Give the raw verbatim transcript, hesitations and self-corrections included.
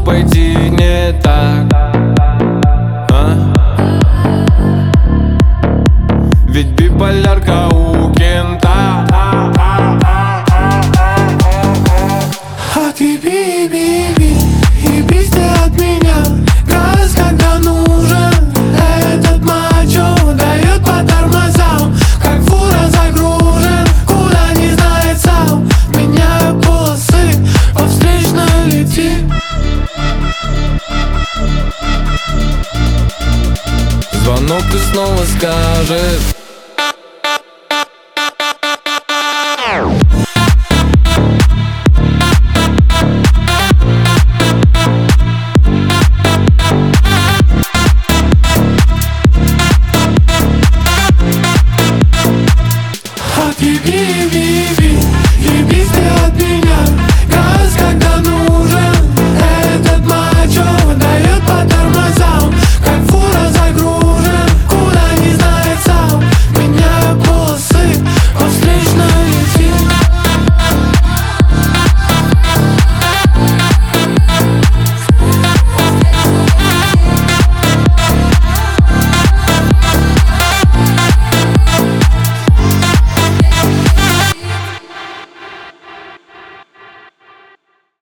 пойти не так, а? Ведь биполярка у кента. А ты би-би-би, ебись ты от меня. Газ, когда нужен, этот мачо дает по тормозам, как фура загружен, куда не знает сам. Меняю полосы, по встречной летим. Звонок и снова скажет: А ты би-би-би, ебись ты от меня.